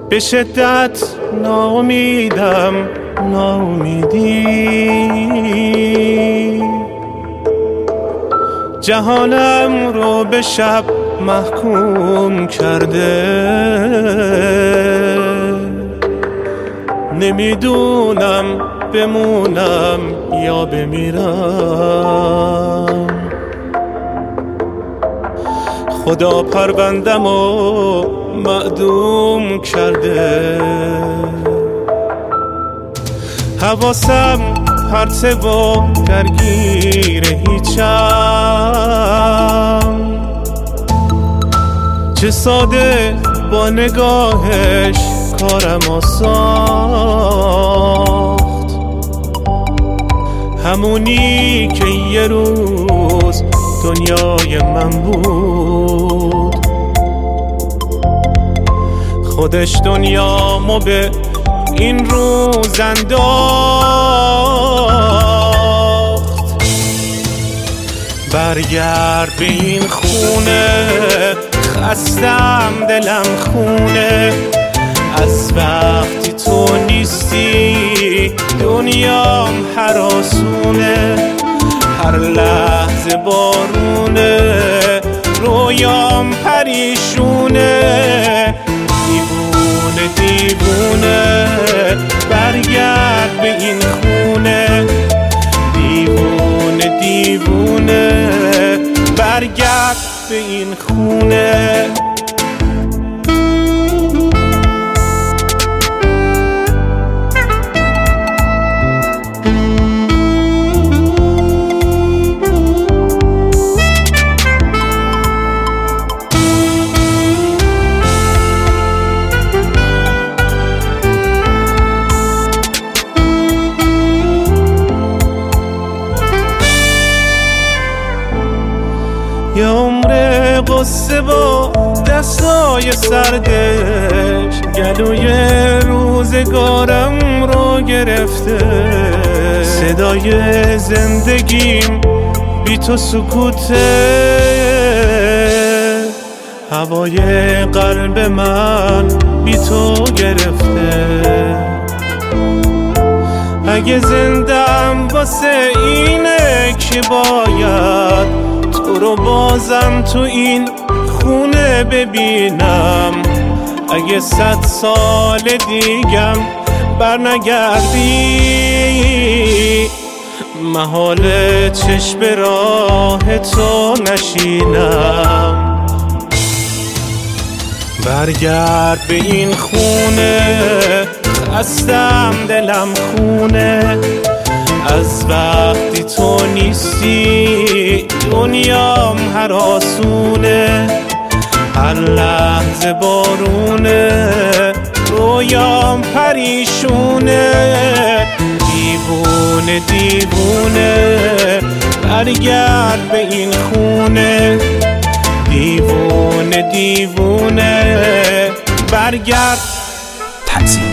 به شدت ناامیدم، ناامیدی جهانم رو به شب محکوم کرده. نمیدونم بمونم یا بمیرم. خدا پروندم و معدوم کرده. حواسم پرته و درگیر هیچم. چه ساده با نگاهش کارم ساخت، همونی که یه روز دنیای من بود. خودش دنیامو به این روز انداخت. برگرد به این خونه، خستم دلم خونه. از وقتی تو نیستی دنیام هراسونه. هر لحظه بارونه، رویام پریشونه. دیوونه دیوونه برگرد به این خونه. دیوونه دیوونه برگرد به این خونه. یه عمر قصه با دستای سردش گلوی روزگارم رو گرفته. صدای زندگیم بی تو سکوته. هوای قلب من بی تو گرفته. اگه زندم واسه اینه که باید تو رو بازم تو این خونه ببینم. اگه 100 سال دیگم برنگردی، محال چشم راه تو نشینم. برگرد به این خونه، خستم دلم خونه. از وقتی تو نیستی دنیام هراسونه. هر لحظه بارونه، رویام پریشونه. دیوونه دیوونه برگرد به این خونه. دیوونه دیوونه برگرد.